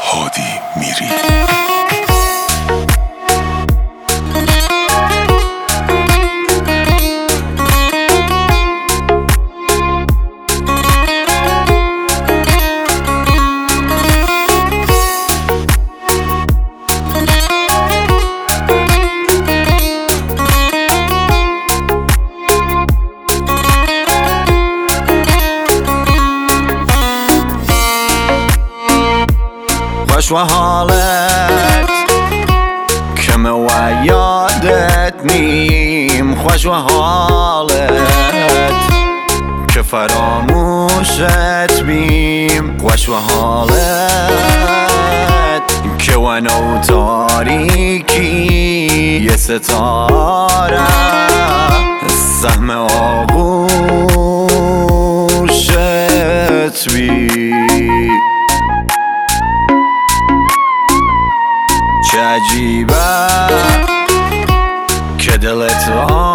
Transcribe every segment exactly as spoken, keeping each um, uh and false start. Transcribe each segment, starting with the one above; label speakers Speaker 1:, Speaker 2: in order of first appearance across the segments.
Speaker 1: هادی میری.
Speaker 2: خوش و حالت که من و یادت نیم، خوش و حالت که فراموشت بیم، خوش و حالت که ونو تاریکی یه ستاره سهم آغوشت بیم. چه عجیبه که دلت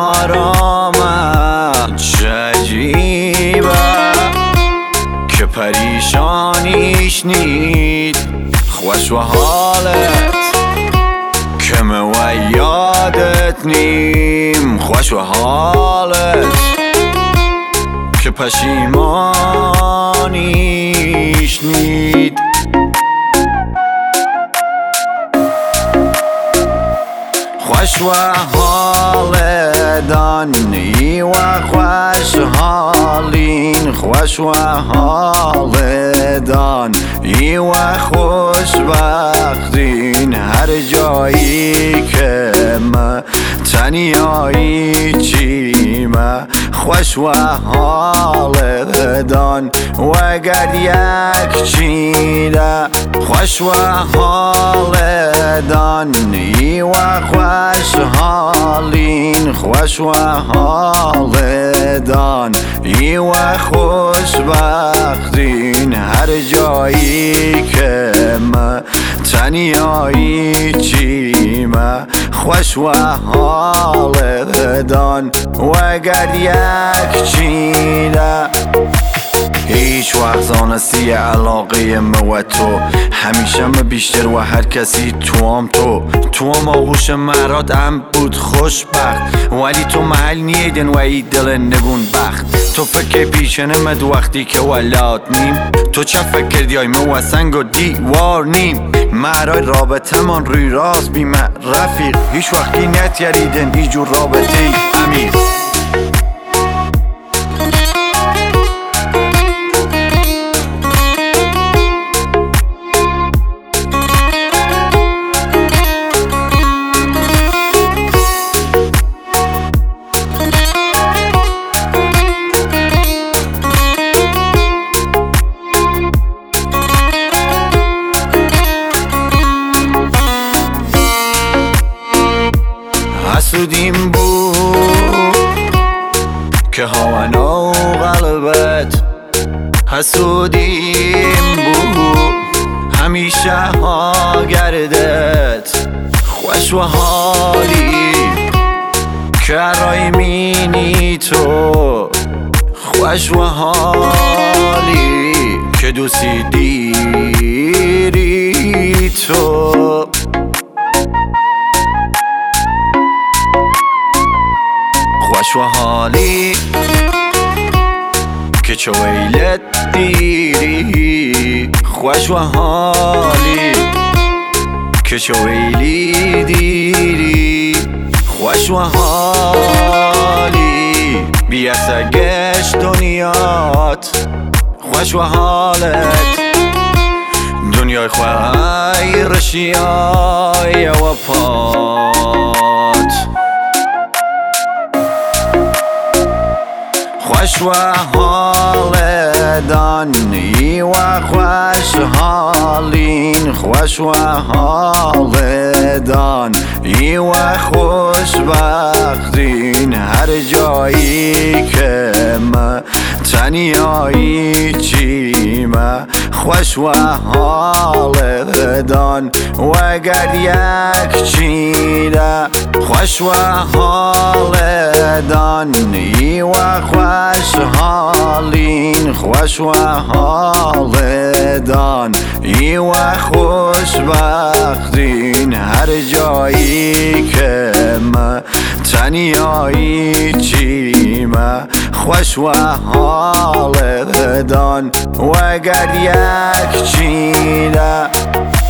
Speaker 2: آرامه، چه عجیبه که پریشانیش نید، خوش و حالت که من و یادت نیم، خوش و حالت که پشیمانیش نید. خوش و حالدان ای و خوش حالین، خوش و حالدان ای و خوشبختین، هر جایی که ما تنیایی چیمه، خوش و حالدان و اگر یک چیده، خوش و حالدان ای و خوش حالین، خوش و حالدان ای و خوشبختین، هر جایی که ما تنیایی چیمه، خوش و حالدان و اگر یک چیده. هیچ وقت زانستی علاقه من و تو، همیشه من بیشتر و هر کسی تو هم تو تو هم آغوش مراد هم بود خوشبخت، ولی تو محل نیدن و ای دل نگون بخت. تو فکر پیشنه مد وقتی که ولاد نیم، تو چه فکر کردی های من و سنگ و دیوار نیم، مرای رابطه من روی راست بیمه رفیق، هیچ وقتی نتیریدن ایجور رابطه امیر. حسودیم بود که هوانو قلبت، حسودیم بود همیشه ها گردت، خوش و حالی که رای مینی تو، خوش و حالی که دوستی دیری تو. خوش و حالی که چه ویلت دیری، خوش و حالی که چه ویلی دیری، خوش و حالی بیا سگش دنیات، خوش و حالت دنیای خواه رشیای و پات. خوش و حالدان ای و خوش حالین، خوش و حالدان ای و خوشبختین، هر جایی که ما تنیایی چیمه، خوش و حال دان وگر یک چیره خوش و حال دان ای و خوش حالین خوش و حال دان ای و خوشبختین هر جایی که ما تنیایی چیمه خوش و حال دان وگر یک چیره